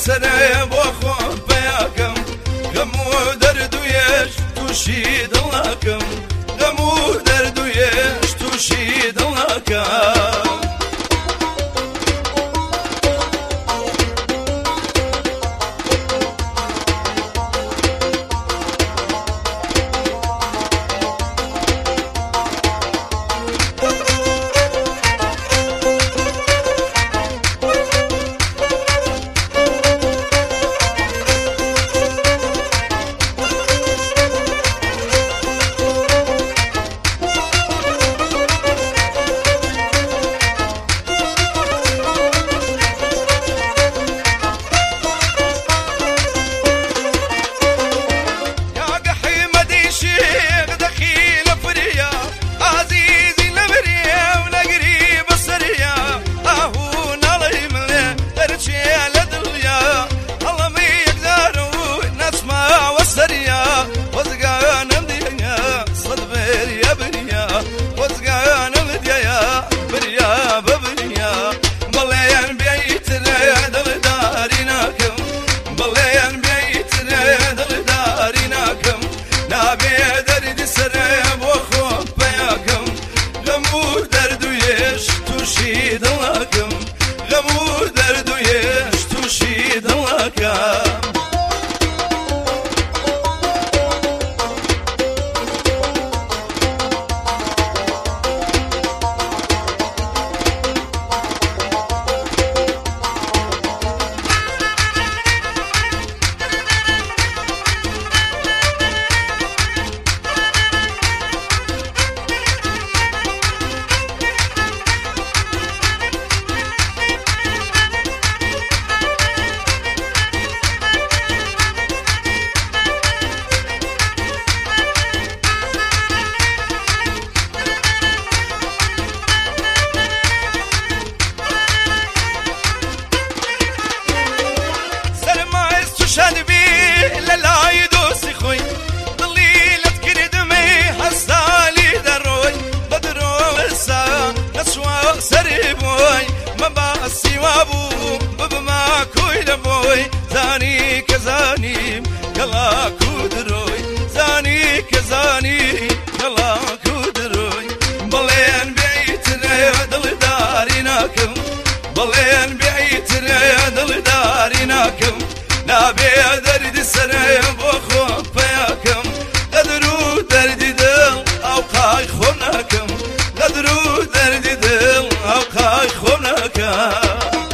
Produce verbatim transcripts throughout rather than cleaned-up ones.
سرێ بۆ خۆم پێیاکەم غەم و دەرد و یەش تووشی دڵناکەم غەم و دەرد و یەش تووشی دڵناکەم زاني كزاني كلا كودروي زاني كزاني كلا كودروي بلين بيتنا دل داريناكم بلين بيتنا دل داريناكم نابي درد سنة بخو بياكم قدروا درد دل أو قاي خوناكم قدروا درد دل أو قاي خوناكم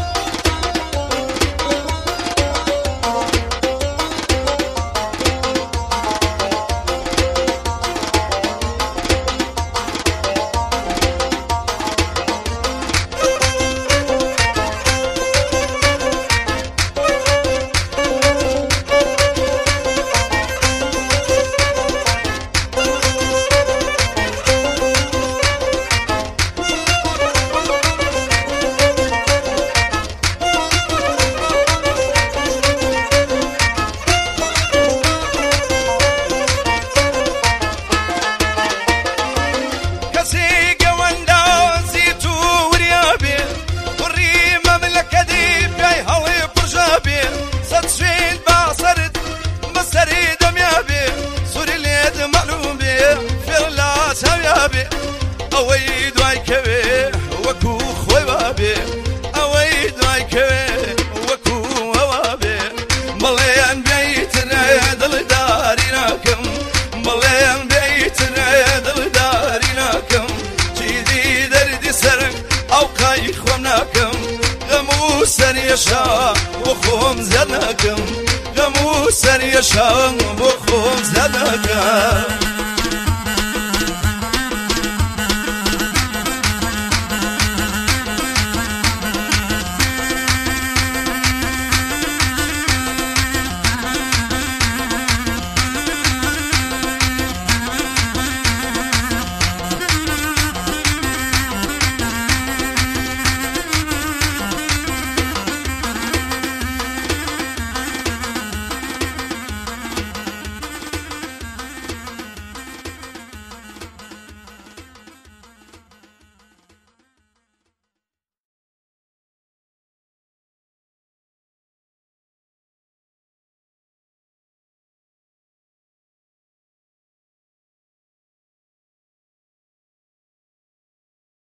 أوي دواي كوي وكو خوي وابي أوي دواي كوي وكو وابي مليان بيتنا دل داريناكم مليان بيتنا دل داريناكم جيدي دردي سرق أو قاي خوناكم غمو سر يشا وخوم زناكم غمو سر يشا وخوم زناكم